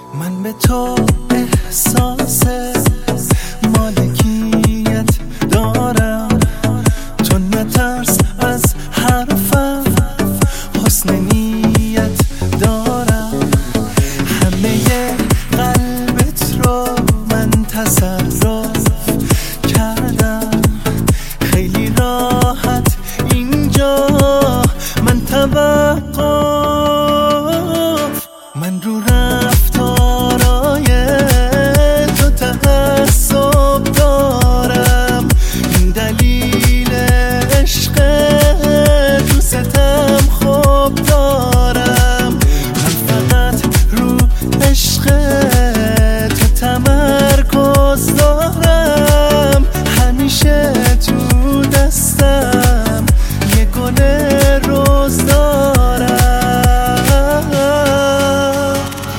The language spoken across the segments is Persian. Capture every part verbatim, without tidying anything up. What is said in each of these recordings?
من به تو احساس مالکیت دارم، تو نترس از حرفم، حسن نیت دارم. همه قلبت رو من تصرف کردم، خیلی راحت اینجا من توقف. من رو رفتارای تو تعصب دارم، این دلیل عشق دوستم خوب دارم. من فقط رو عشق تو تمرکز دارم، همیشه تو دستم یه گل روز دارم.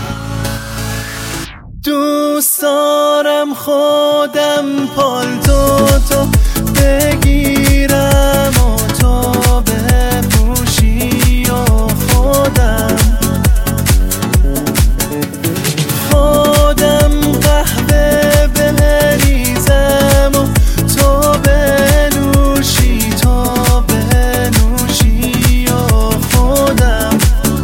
دوست دارم خودم پالتو تو بگیرم و تو بپوشی و خودم خودم قهوه بریزم و تو بنوشی تو بنوشی و خودم.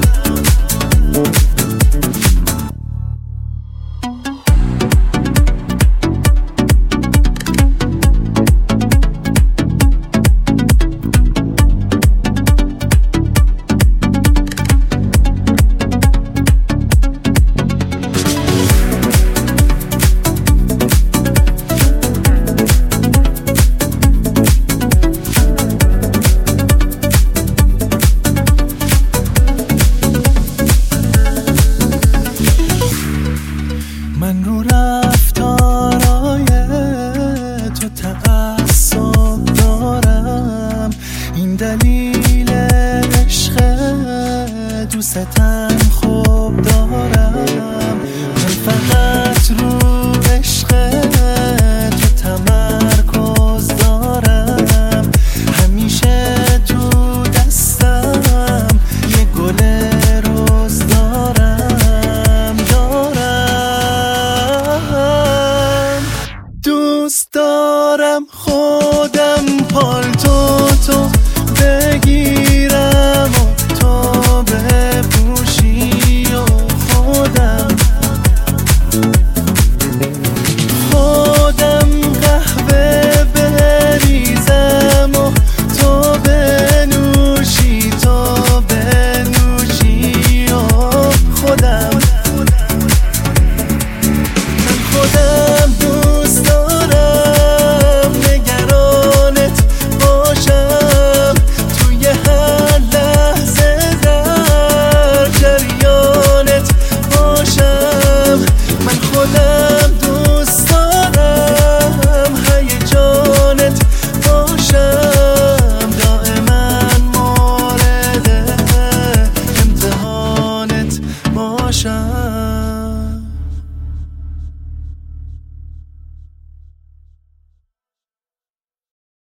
من رو رفتارای تو تعصب دارم، این دلیل عشق دوستم